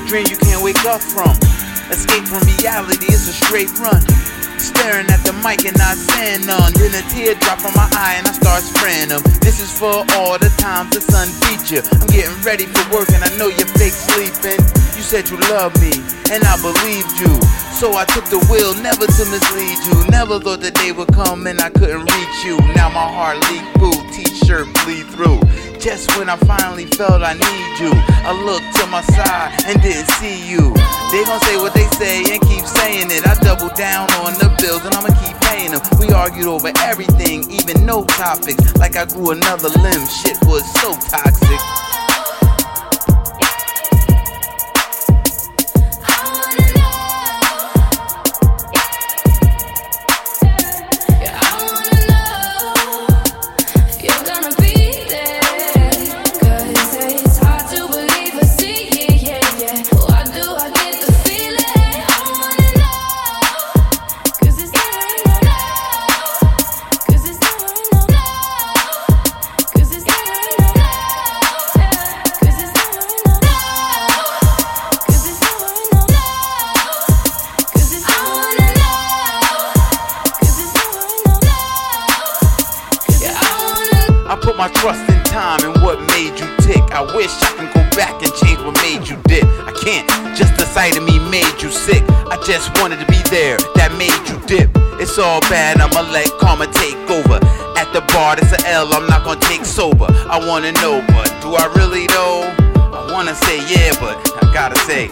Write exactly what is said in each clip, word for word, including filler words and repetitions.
dream you can't wake up from. Escape from reality is a straight run. Staring at the mic and not saying none. Then a tear drop from my eye and I start spraying them. This is for all the times the sun beat you. I'm getting ready for work and I know you're fake sleeping. You said you loved me and I believed you, so I took the wheel, never to mislead you. Never thought the day would come and I couldn't reach you. Now my heart leak through, t-shirt bleed through. Just when I finally felt I need you, I looked to my side and didn't see you. They gon' say what they say and keep saying it. I doubled down on the bills and I'ma keep paying them. We argued over everything, even no topics. Like I grew another limb, shit was so toxic. I put my trust in time and what made you tick. I wish I can go back and change what made you dip. I can't, just the sight of me made you sick. I just wanted to be there, that made you dip. It's all bad, I'ma let karma take over. At the bar, it's a L, I'm not gonna take sober. I wanna know, but do I really know? I wanna say yeah, but I gotta say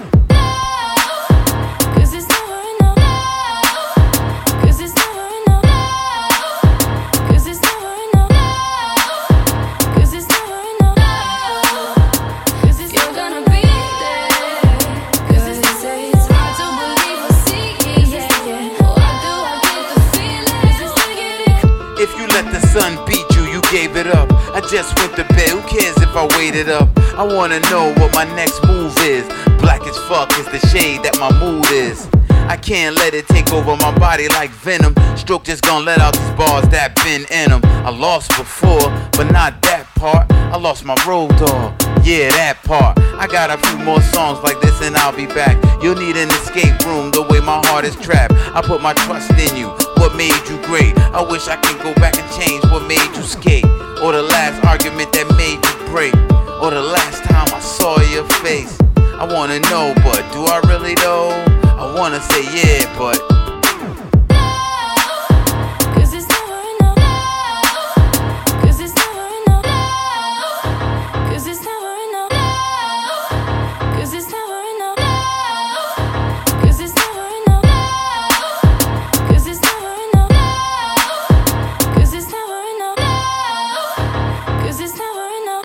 if you let the sun beat you, you gave it up. I just went to bed, who cares if I waited up? I wanna know what my next move is. Black as fuck is the shade that my mood is. I can't let it take over my body like venom. Stroke just gonna let out these bars that been in them. I lost before, but not that part. I lost my road dog, yeah, that part. I got a few more songs like this and I'll be back. You'll need an escape room the way my heart is trapped. I put my trust in you, what made you great. I wish I could go back and change what made you skate. Or the last argument that made you break. Or the last time I saw your face. I wanna know, but do I really know? I wanna say yeah, but